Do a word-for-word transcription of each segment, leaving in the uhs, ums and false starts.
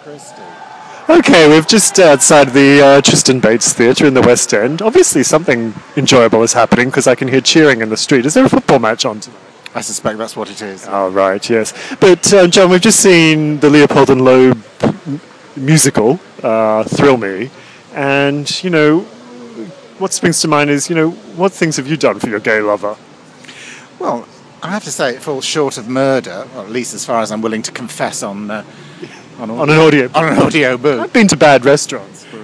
Christie. Okay, we've just outside the uh, Tristan Bates Theatre in the West End. Obviously something enjoyable is happening because I can hear cheering in the street. Is there a football match on tonight? I suspect that's what it is. Oh, right, yes. But, uh, John, we've just seen the Leopold and Loeb musical, uh, Thrill Me, and, you know, what springs to mind is, you know, what things have you done for your gay lover? Well, I have to say it falls short of murder, or at least as far as I'm willing to confess on uh, on, on an audio book. On an audio book. I've been to bad restaurants. For...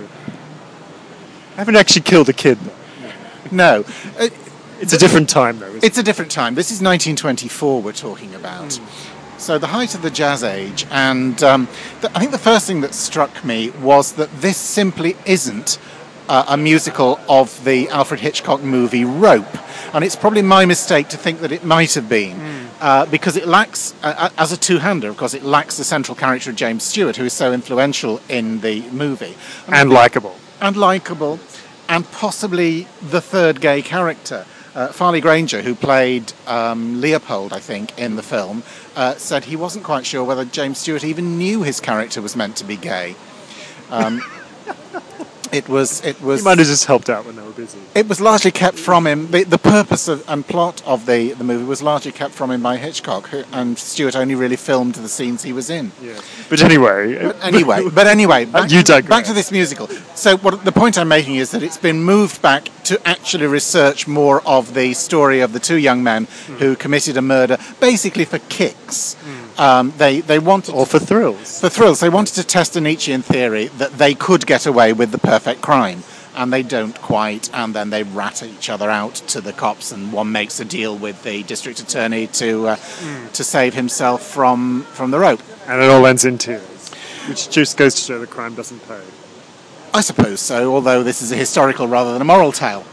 I haven't actually killed a kid, though. No. Uh, it's a different time, though, isn't It's it? a different time. This is nineteen twenty-four we're talking about. Mm. So the height of the Jazz Age. And um, the, I think the first thing that struck me was that this simply isn't uh, a musical of the Alfred Hitchcock movie Rope. And it's probably my mistake to think that it might have been. Mm. Uh, because it lacks, uh, as a two-hander, of course, it lacks the central character of James Stewart, who is so influential in the movie. And, and likeable. And likeable. And possibly the third gay character. Uh, Farley Granger, who played um, Leopold, I think, in the film, uh, said he wasn't quite sure whether James Stewart even knew his character was meant to be gay. Um, it was... It was. He might have just helped out when they were busy. It was largely kept from him. The, the purpose of, and plot of the, the movie was largely kept from him by Hitchcock, who, and Stewart only really filmed the scenes he was in. Yeah. But anyway... But anyway, but anyway back, you to, back to this musical. So what the point I'm making is that it's been moved back to actually research more of the story of the two young men mm. who committed a murder, basically for kicks. Mm. Um, they, they wanted... Or for thrills. For thrills. They wanted to test a Nietzschean theory that they could get away with the perfect crime. And they don't quite, and then they rat each other out to the cops, and one makes a deal with the district attorney to uh, mm. to save himself from, from the rope. And it all ends in tears, which just goes to show that crime doesn't pay. I suppose so, although this is a historical rather than a moral tale.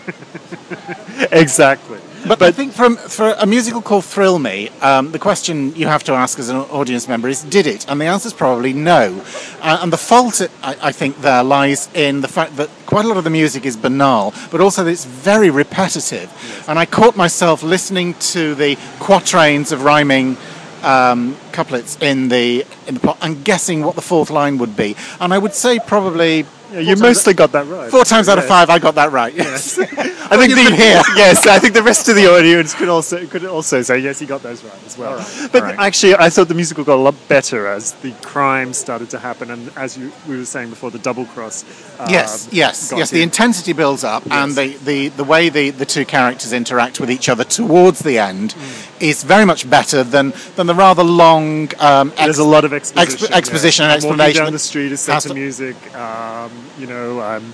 Exactly. But, but I think from, for a musical called Thrill Me, um, the question you have to ask as an audience member is, did it? And the answer is probably no. Uh, and the fault, I, I think, there lies in the fact that quite a lot of the music is banal, but also that it's very repetitive. Yes. And I caught myself listening to the quatrains of rhyming um, couplets in the, in the plot and guessing what the fourth line would be. And I would say probably... Yeah, you mostly got that right. Four times out of five, I got that right. Yes, yes. I think the hear. Yes, I think the rest of the audience could also could also say yes, he got those right as well. Right. But right. actually, I thought the musical got a lot better as the crime started to happen, and as you we were saying before, the double cross. Uh, yes, yes, yes. The intensity builds up, yes. and the, the, the way the, the two characters interact with each other towards the end mm. is very much better than, than the rather long. Um, ex- There's a lot of exposition, exp- exposition yeah. and explanation. Walking down the street is set to music. Um, you know. Um,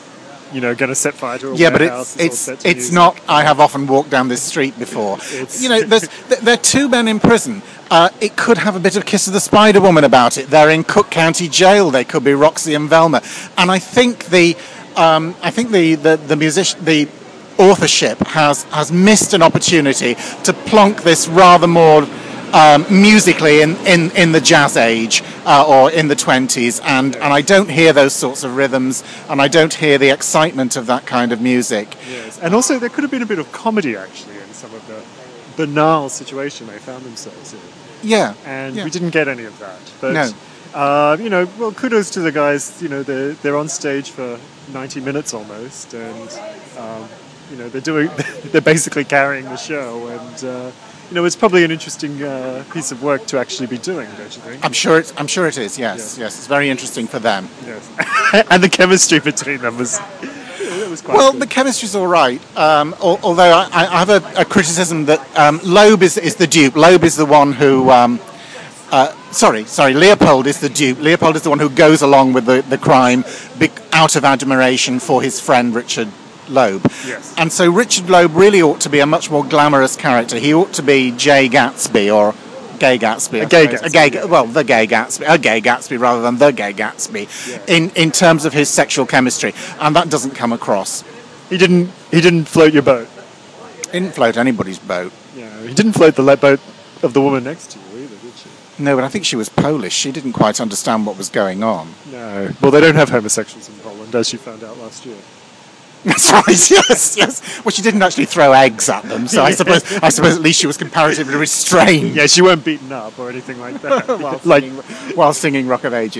you know, going to set fire to a yeah, but warehouse. it's it's, it's music. not. I have often walked down this street before. You know, there's there are two men in prison. Uh, it could have a bit of Kiss of the Spider Woman about it. They're in Cook County Jail. They could be Roxy and Velma. And I think the um, I think the the the musician the authorship has has missed an opportunity to plonk this rather more. Um, musically in, in, in the Jazz Age uh, or in the twenties, and, and I don't hear those sorts of rhythms, and I don't hear the excitement of that kind of music. Yes, and also there could have been a bit of comedy actually in some of the banal situation they found themselves in. Yeah, and yeah. we didn't get any of that. But no. uh, you know, well, kudos to the guys. You know, they're they're on stage for ninety minutes almost, and um, you know they're doing they're basically carrying the show, and. Uh, You know, it's probably an interesting uh, piece of work to actually be doing, don't you think? I'm sure it's. I'm sure it is. Yes, yes. yes it's very interesting for them. Yes, and the chemistry between them was. It was quite well, good. the chemistry's all right. Um, al- although I, I have a, a criticism that um, Loeb is, is the dupe. Loeb is the one who. Um, uh, sorry, sorry. Leopold is the dupe. Leopold is the one who goes along with the the crime, be- out of admiration for his friend Richard Loeb. Yes. And so Richard Loeb really ought to be a much more glamorous character. He ought to be Jay Gatsby or Gay Gatsby. A gay Gatsby. A gay, well, the Gay Gatsby. A Gay Gatsby rather than the Gay Gatsby yeah. in, in terms of his sexual chemistry. And that doesn't come across. He didn't He didn't float your boat. He didn't float anybody's boat. Yeah, he didn't float the boat of the woman next to you either, did she? No, but I think she was Polish. She didn't quite understand what was going on. No. Well, they don't have homosexuals in Poland, as you found out last year. That's right. Yes, yes. Well, she didn't actually throw eggs at them, so I suppose, I suppose at least she was comparatively restrained. Yeah, she weren't beaten up or anything like that. while, like, singing, while singing Rock of Ages.